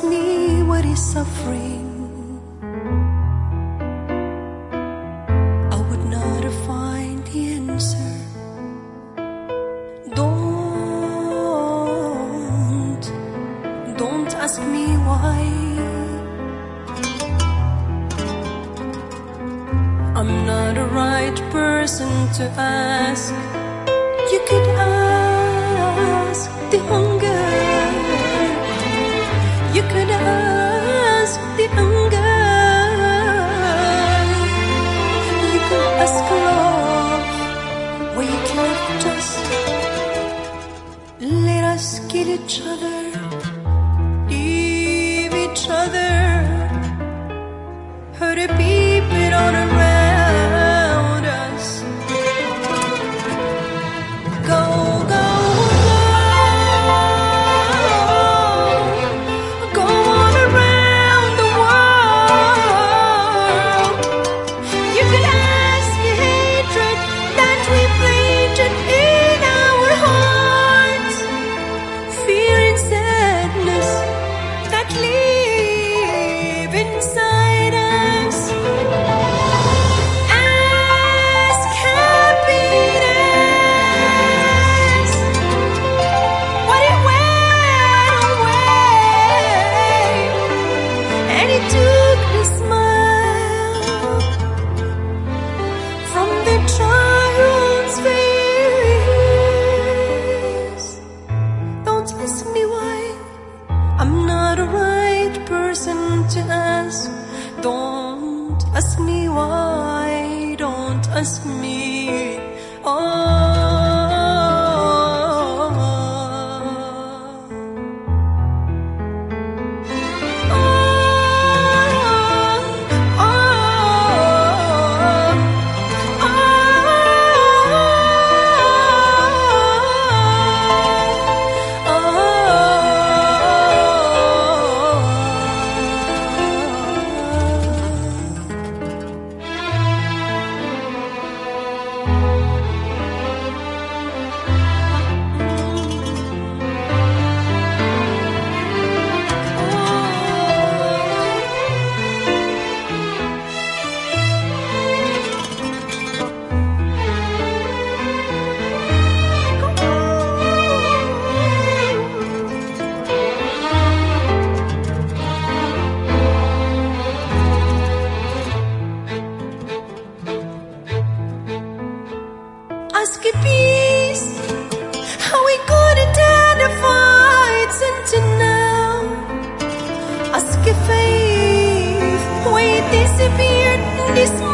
ask me what is suffering, I would not find the answer. Don't ask me why. I'm not the right person to ask. You could ask the hunger. You could ask the hunger. You could ask love why you can't just let us kill each other, leave each other, hurt the people all around us. Go, go, go, go on around the world. You could ask the hatred that we planted in our hearts, fear and sadness that live inside us. Ask happiness what it went away, and it took the smile from the child's face. Don't ask me why, I'm not the right person to ask. Don't ask me why, don't ask me. Ask a peace, how we could attend the fights until now. Ask a faith, why it disappeared in this